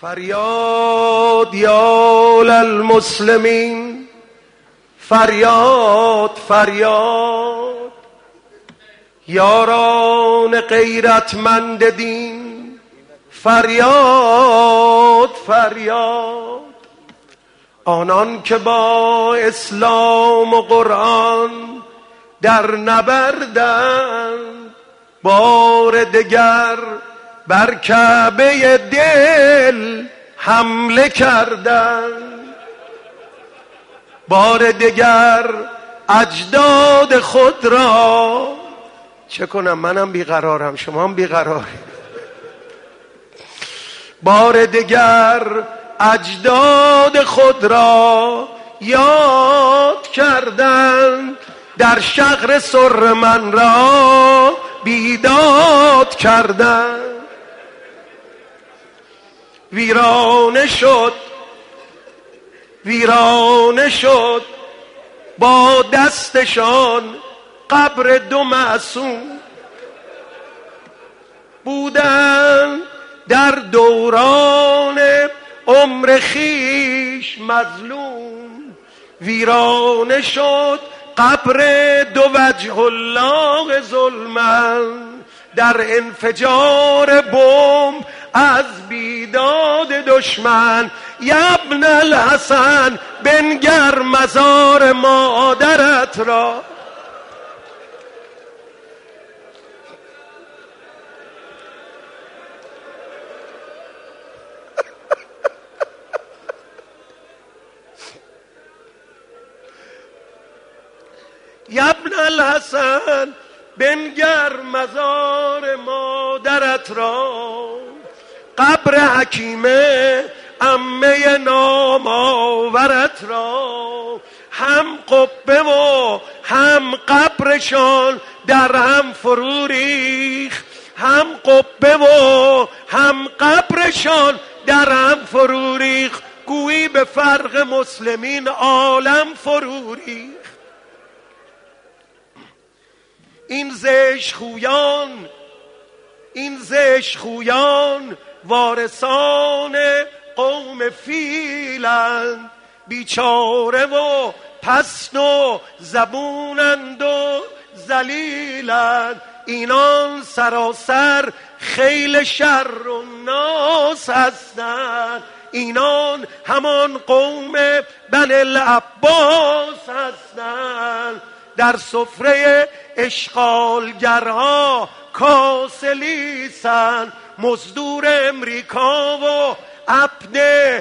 فریاد یا للمسلمین، فریاد فریاد، یاران غیرتمند دین، فریاد فریاد. آنان که با اسلام و قرآن در نبردند، بار دگر بر کعبه دل حمله کردند. بار دگر اجداد خود را، چه کنم منم بیقرارم شما هم بیقراری، بار دگر اجداد خود را یاد کردند، در شغر سر من را بیداد کردند. ویرانه شد ویرانه شد با دستشان قبر دو معصوم، بودند در دوران عمر خیش مظلوم. ویرانه شد قبر دو وجه الله ظلمن، در انفجار بمب از بیداد دشمن. ابن الحسن بنگر مزار مادرت را، ابن الحسن بنگر مزار مادرت را. قبر حکیمه عمه نامآورت را، هم قبه و هم قبرشان در هم فرو ریخت. هم قبه و هم قبرشان در هم فرو ریخت، گویی به فرق مسلمین عالم فرو ریخت. این زشت خویان وارثان قوم فیلند، بیچاره و پست و زبونند و ذلیلند. اینان سراسر خیل شر و ناس هستند، اینان همان قوم بنی العباس هستند. در سفره اشغالگرها کاسلیسن، مزدور امریکا و عبد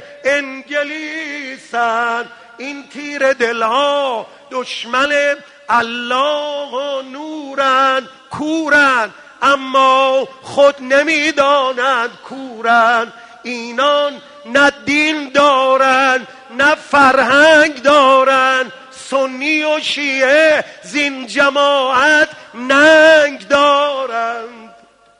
انگلیسن. این تیر دلها دشمن الله و نورن، کورن اما خود نمیدانند کورن. اینان نه دین دارن نه فرهنگ دارن، سنی و شیعه زین جماعت ننگ دارند.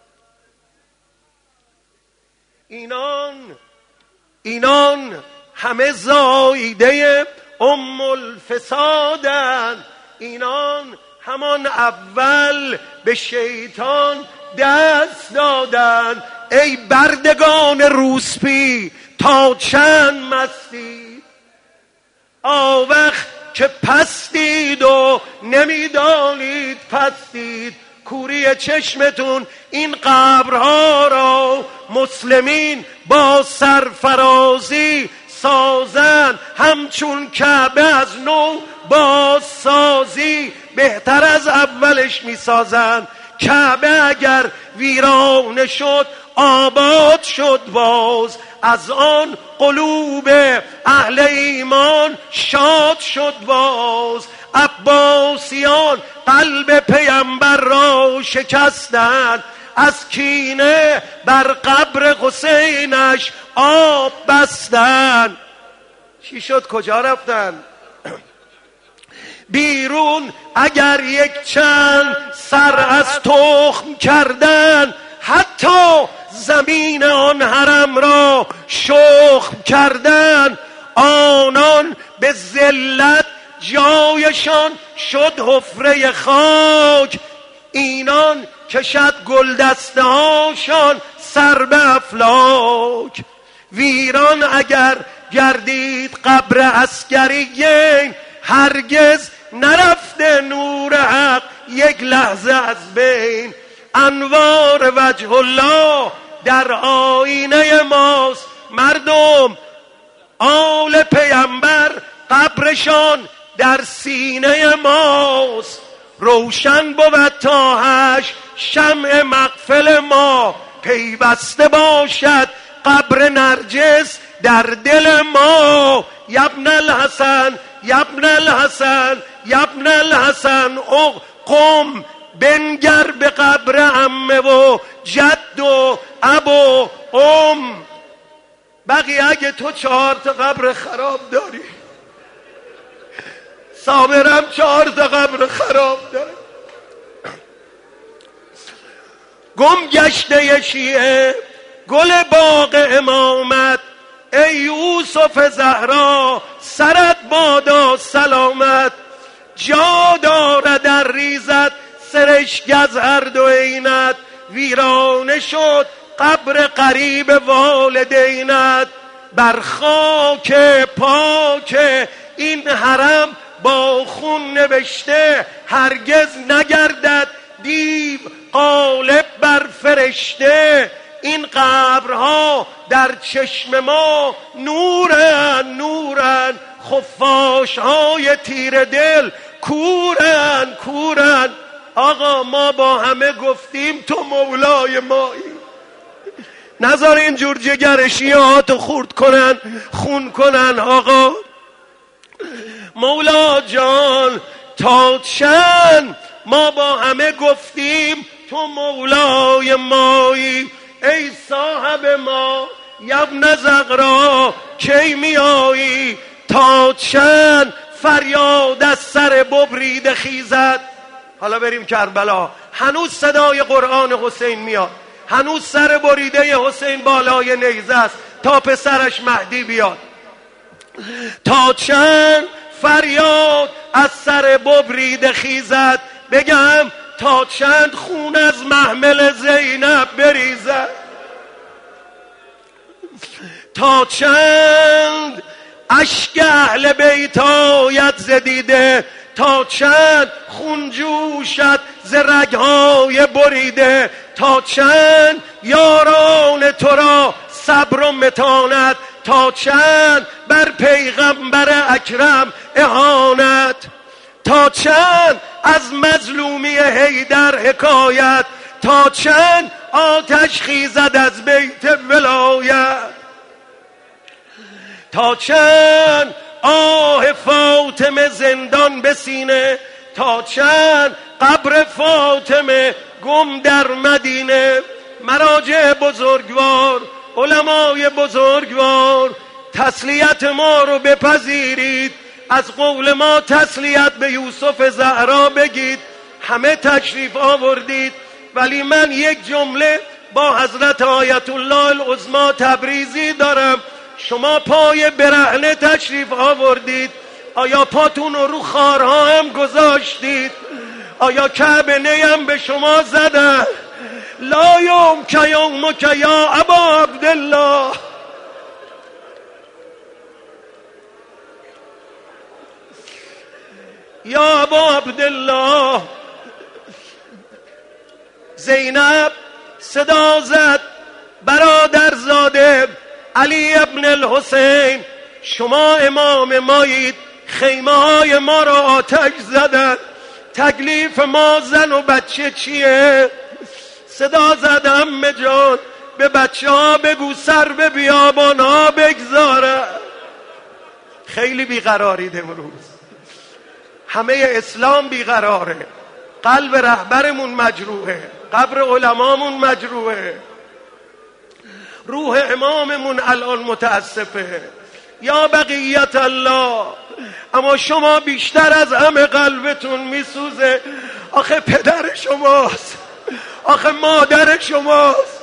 اینان همه زایده ام الفسادند، اینان همان اول به شیطان دست دادند. ای بردگان روسپی تا چند مستید، آوخ که پستید و نمیدانید پستید. کوری چشمتون این قبرها را مسلمین با سرفرازی سازن، همچون کعبه از نو باز سازی بهتر از اولش میسازن. کعبه اگر ویرانه شد آباد شد باز، از آن قلوب اهل ایمان شاد شد باز. عباسیان قلب پیامبر را شکستند، از کینه بر قبر حسینش آب بستند. چی شد؟ کجا رفتن؟ بیرون اگر یک چند سر از تخم کردن، حتی زمین آن حرم را شخم کردن. آنان به ذلت جایشان شد حفره خاک، اینان کشد گلدسته هاشان سر به افلاک. ویران اگر گردید قبر عسکریین، هرگز نرفته نور حق یک لحظه از بین. انوار وجه الله در آینه ماست، مردم آل پیامبر قبرشان در سینه ماست. روشن بود تا هشت شمع مغفل ما، پیوسته باشد قبر نرجس در دل ما. یبن الحسن یبن الحسن یبن الحسن قم بنگر به قبر عمه و جد و اب و ام. بقیه اگه تو 4 تا قبر خراب داری، صابرم 4 تا قبر خراب داری. گم گشته شیعه گل باغ امامت، ای یوسف زهرا سرت بادا سلامت. جا دارد در ریزت سرشک از هر دو عینت، ویرانه شد قبر قریب والدینت. بر خاک پاک این حرم با خون نوشته، هرگز نگردد دیو غالب بر فرشته. این قبرها در چشم ما نورن نورن، خفاشهای تیر دل کورن کورن. آقا ما با همه گفتیم تو مولای مایی، نذار اینجور جگر شیعاتو خورد کنن خون کنن. آقا مولا جان تا چند ما با همه گفتیم تو مولای مایی. ای صاحب ما یبن زغرا کی میایی، تا چند فریاد از سر ببریده خیزد. حالا بریم کربلا، هنوز صدای قرآن حسین میاد، هنوز سر بریده حسین بالای نیزه است تا پسرش مهدی بیاد. تا چند فریاد از سر ببریده خیزد، بگم تا چند خون از محمل زینب بریزد. تا چند اشک اهل بیت آید ز دیده، تا چند خون جوشد ز رگهای بریده. تا چند یاران تو را صبر و متانت، تا چند بر پیغمبر اکرم اهانت. تا چند از مظلومی حیدر حکایت، تا چند آتش خیزد از بیت ولایت. تا چند آه فاطمه زندان به سینه، تا چند قبر فاطمه گم در مدینه. مراجع بزرگوار، علمای بزرگوار، تسلیت ما رو بپذیرید، از قول ما تسلیت به یوسف زهرا بگید. همه تشریف آوردید، ولی من یک جمله با حضرت آیت الله العظمی تبریزی دارم. شما پای برهنه تشریف آوردید، آیا پاتون رو خارها هم گذاشتید؟ آیا کعبه نیم به شما زدن؟ لا یوم یومک یا ابا عبدالله. یا ابا عبدالله. زینب صدا زد، برادر زاده علی ابن الحسین، شما امام مایید، خیمه های ما را آتش زدن، تکلیف ما زن و بچه چیه؟ صدا زد عمه جان به بچه ها بگو سر به بیابان ها بگذاره. خیلی بیقرارید امروز، همه اسلام بیقراره، قلب رهبرمون مجروحه، قبر علمامون مجروحه، روح اماممون الان متاسفه. یا بقیت الله. اما شما بیشتر از همه قلبتون میسوزه. آخه پدر شماست، آخه مادر شماست،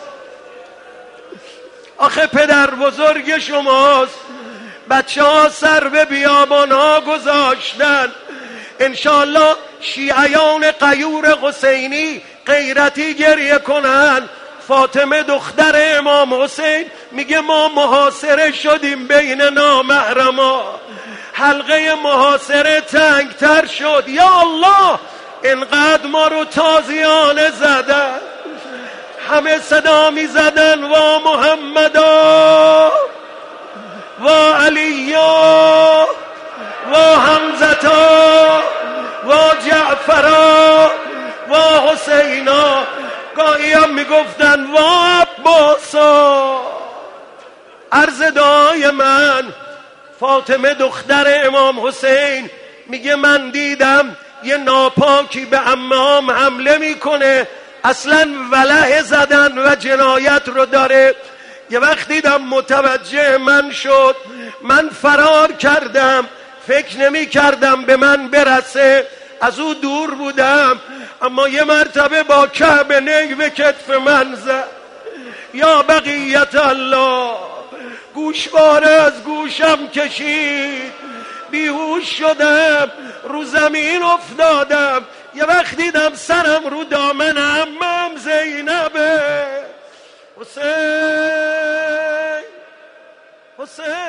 آخه پدر بزرگ شماست. بچه ها سر به بیابان ها گذاشتن. انشالله شیعیان غیور حسینی غیرتی گریه کنن. فاطمه دختر امام حسین میگه ما محاصره شدیم بین نامحرما، حلقه محاصره تنگتر شد. یا الله، اینقدر ما رو تازیانه زدن، همه صدا می زدن وا محمدا و علیا و حمزتا و جعفرا و حسینا، گاهی هم می گفتن و عباسا. عرض دعای من، فاطمه دختر امام حسین میگه من دیدم یه ناپاکی به عمام حمله میکنه، اصلا وله زدن و جنایت رو داره. یه وقت دیدم متوجه من شد، من فرار کردم، فکر نمی کردم به من برسه، از او دور بودم، اما یه مرتبه با کعب نگ به کتف من زد. یا بقیت الله، گوشواره از گوشم کشید، بیهوش شدم، رو زمین افتادم. یه وقت دیدم سرم رو دامن عمم زینبه. حسین حسین